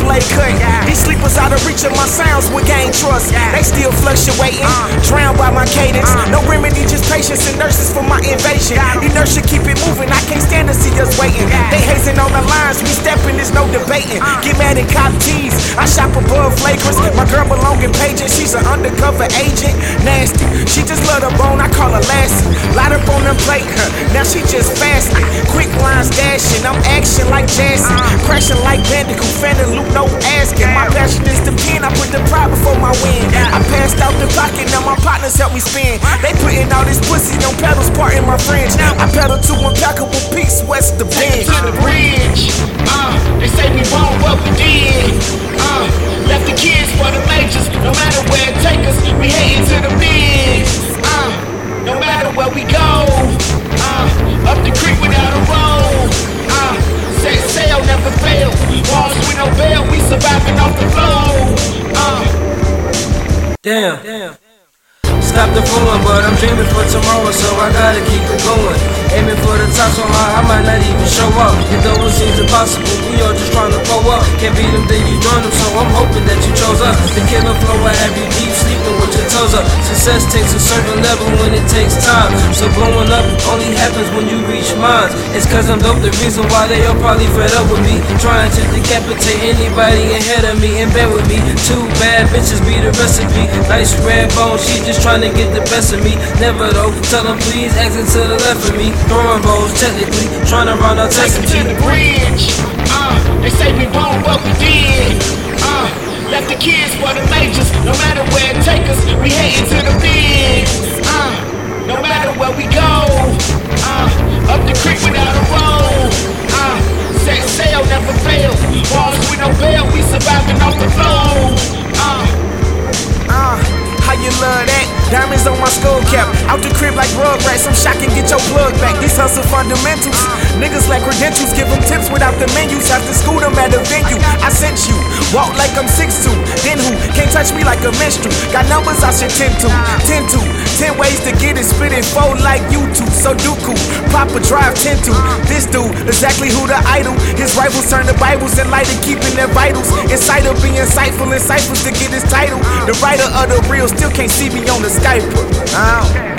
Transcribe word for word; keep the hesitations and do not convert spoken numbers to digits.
blade cut. These sleepers out of reach of my sounds would gain trust. They still fluctuating, drowned by my cadence. No remedy, just patience and nurses for my invasion. Inertia keep it moving, I can't stand to see us waiting. They hazing on the lines, we stepping, there's no debating. Get mad and cop tease, I shop above flagrants. My girl belong in pages, she's an undercover agent. Nasty, she just love the bone, I call her Lassie. Light up on them plate, now she just fasting. Quick lines dashing, I'm action like Jassy. Crashing like Bandicoot, Phantom Loop, no asking. My passion is the pen, I put the pride before my win. I passed out the pocket, now my partners help me spin. They putting all this pussy on pedals, parting my friends. I pedal to impeccable peace, west of Bend. To the bridge, uh, they say we won't, what we did. Uh, left the kids for the majors, no matter where it take us, we heading to the bigs. Uh, no matter where we go, uh, up the creek without a road. Uh, set sail, never fail. Walls with no bail, we surviving off the floor. Uh, Damn. Damn. Stop the flowing, but I'm dreaming for tomorrow, so I gotta keep it going. Aiming for the top so high, I might not even show up. And though it seems impossible, we all just trying to blow up. Can't beat them, then you join them, so I'm hoping that you chose us. The killer flow, I have you deep sleeping with your toes up. Success takes a certain level when it takes time. So blowing up only happens when you reach mines. It's cause I'm dope, the reason why they all probably fed up with me. Trying to decapitate anybody ahead of me, in bed with me. Two bad bitches be the recipe. Nice red bone, she just trying to get the best of me. Never though, tell them please exit to the left of me. Throwing balls technically, trying to run out take them to the bridge. Uh, they say we won't, what we did. Uh, left the kids for the majors, no matter where it take us, we heading to the bigs. Uh, no matter where we go, uh, up the creek without a road. Uh, set sail, never fail. Walls with no bail, we surviving off the floor. Uh, uh. How you love that? Diamonds on my skull cap. Out the crib like Rugrats, I'm shocking, get your plug back. These hustle fundamentals. Niggas like credentials, give them tips without the menus. Have to school them at a venue. I sent you, walk like I'm six two. Then who? Can't touch me like a minstrel. Got numbers I should tend to. Tend to. Ten ways to get it, spit it, fold like YouTube. So Dooku, Papa drive ten to. This dude, exactly who the idol. His rivals turn to Bibles and light of keeping their vitals. Inside of being insightful and ciphers to get his title. The writer of the real still can't see me on the Skype. Oh.